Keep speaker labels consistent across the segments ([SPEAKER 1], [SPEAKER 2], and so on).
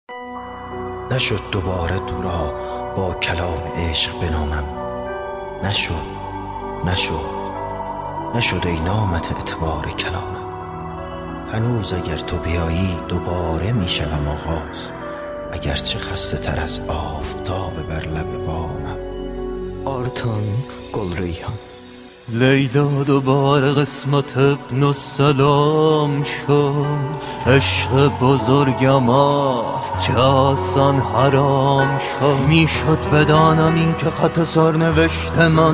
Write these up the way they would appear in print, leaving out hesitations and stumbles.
[SPEAKER 1] نشد دوباره تو را با کلام عشق بنامم. نشد ای نامت اعتبار کلامم. هنوز اگر تو بیایی دوباره می شوم آغاز، اگرچه خسته تر از آفتاب بر لب بامم.
[SPEAKER 2] آرتان گلریحان.
[SPEAKER 3] لیلا دوباره قسمت ابن السلام شد. عشق بزرگم چه آسان حرام شد. میشد بدانم این که خط سرنوشت من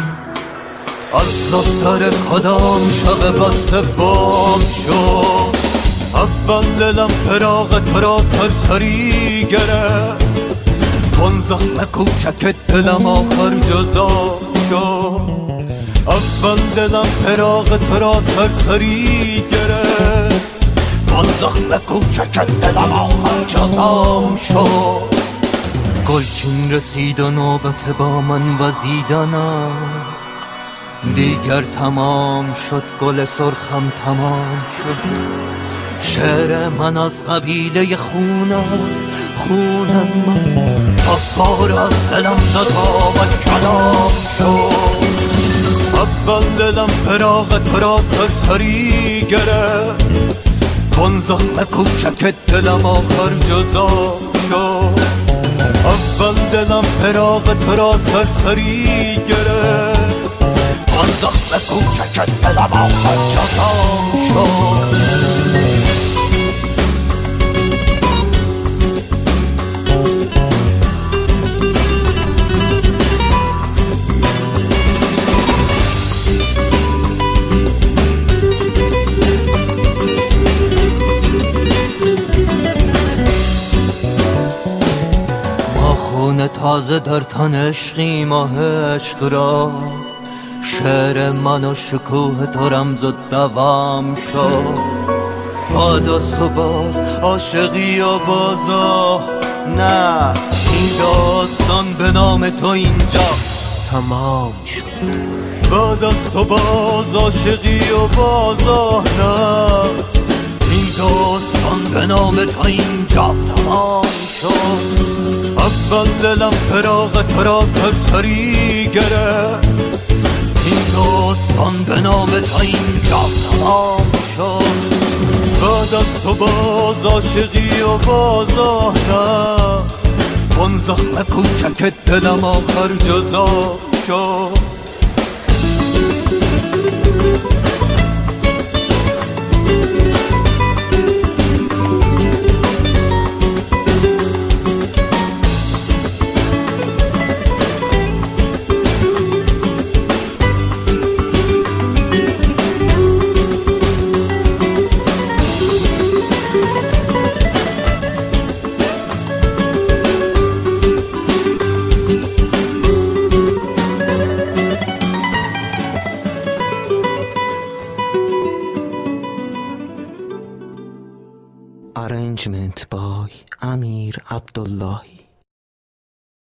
[SPEAKER 3] از دفتر کدام شب بسته بام شد. اول دلم فراق تو را سرسری گرفت، اون زخم کوچک دلم آخر جزا شد. اول دلم فراق تو را سرسری گرفت، اون زخم کوچک دلم آخر جزا شد. گلچین رسید و نوبت با من وزیدنم، دیگر تمام شد گل سرخم تمام شد. شعر من از قبیله خون است، خون من فقار از دلم زد آمد کلام شد. اول دلم فراق تو را سرسری گرفت، اون زخم کوچک دلم آخر جزا شد. اول دلم فراق تو را سرسری گرفت، اون زخم کوچک دلم آخر جزا شد. تازه در تن عشقی ماه عشق را، شعر من و شکوه تو رمز و دوام شد. بعد از تو باز عاشقی و بازا، نه این داستان به نام تو اینجا تمام شد. بعد از تو باز عاشقی و بازا، نه این داستان به نام تو اینجا تمام شد. اول دلم فراق تو را سرسری گرفت، این داستان به نام تو اینجا تمام شد. بعد از تو باز عاشقی و بازا، نه اون زخم کوچک دلم آخر جزا شد.
[SPEAKER 2] Arrangement by Amir Abdullahi.